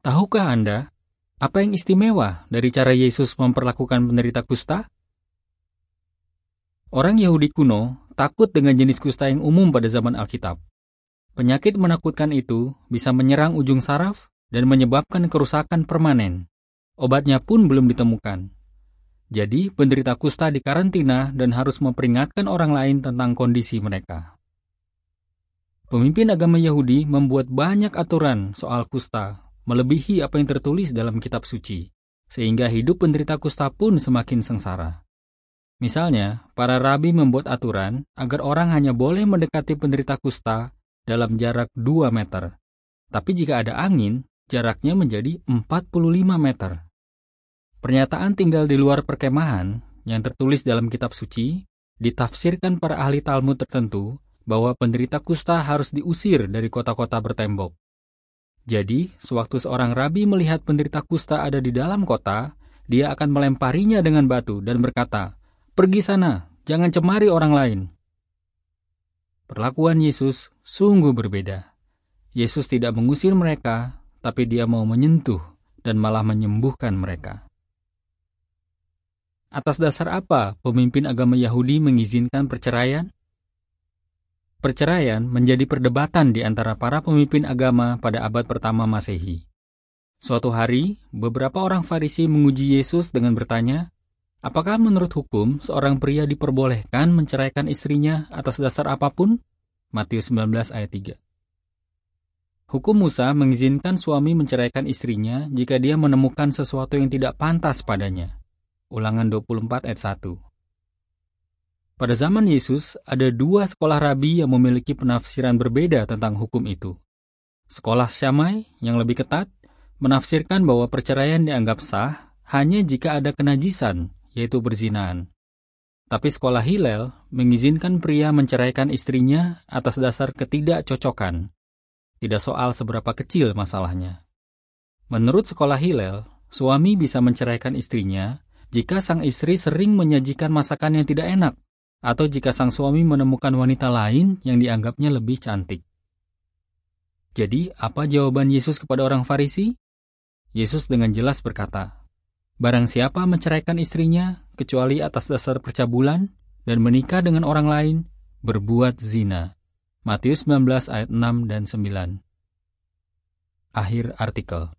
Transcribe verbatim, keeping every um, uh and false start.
Tahukah Anda apa yang istimewa dari cara Yesus memperlakukan penderita kusta? Orang Yahudi kuno takut dengan jenis kusta yang umum pada zaman Alkitab. Penyakit menakutkan itu bisa menyerang ujung saraf dan menyebabkan kerusakan permanen. Obatnya pun belum ditemukan. Jadi, penderita kusta dikarantina dan harus memperingatkan orang lain tentang kondisi mereka. Pemimpin agama Yahudi membuat banyak aturan soal kusta, melebihi apa yang tertulis dalam kitab suci, sehingga hidup penderita kusta pun semakin sengsara. Misalnya, para rabi membuat aturan agar orang hanya boleh mendekati penderita kusta dalam jarak dua meter. Tapi jika ada angin, jaraknya menjadi empat puluh lima meter. Pernyataan tinggal di luar perkemahan yang tertulis dalam kitab suci ditafsirkan para ahli Talmud tertentu bahwa penderita kusta harus diusir dari kota-kota bertembok. Jadi, sewaktu seorang rabi melihat penderita kusta ada di dalam kota, dia akan melemparinya dengan batu dan berkata, "Pergi sana, jangan cemari orang lain." Perlakuan Yesus sungguh berbeda. Yesus tidak mengusir mereka, tapi dia mau menyentuh dan malah menyembuhkan mereka. Atas dasar apa pemimpin agama Yahudi mengizinkan perceraian? Perceraian menjadi perdebatan di antara para pemimpin agama pada abad pertama Masehi. Suatu hari, beberapa orang Farisi menguji Yesus dengan bertanya, apakah menurut hukum seorang pria diperbolehkan menceraikan istrinya atas dasar apapun? Matius sembilan belas ayat tiga. Hukum Musa mengizinkan suami menceraikan istrinya jika dia menemukan sesuatu yang tidak pantas padanya. Ulangan dua puluh empat ayat satu. Pada zaman Yesus, ada dua sekolah rabi yang memiliki penafsiran berbeda tentang hukum itu. Sekolah Syamai yang lebih ketat menafsirkan bahwa perceraian dianggap sah hanya jika ada kenajisan, yaitu berzinaan. Tapi sekolah Hillel mengizinkan pria menceraikan istrinya atas dasar ketidakcocokan. Tidak soal seberapa kecil masalahnya. Menurut sekolah Hillel, suami bisa menceraikan istrinya jika sang istri sering menyajikan masakan yang tidak enak, atau jika sang suami menemukan wanita lain yang dianggapnya lebih cantik. Jadi, apa jawaban Yesus kepada orang Farisi? Yesus dengan jelas berkata, "Barang siapa menceraikan istrinya, kecuali atas dasar percabulan, dan menikah dengan orang lain, berbuat zina." Matius sembilan belas ayat enam dan sembilan. Akhir artikel.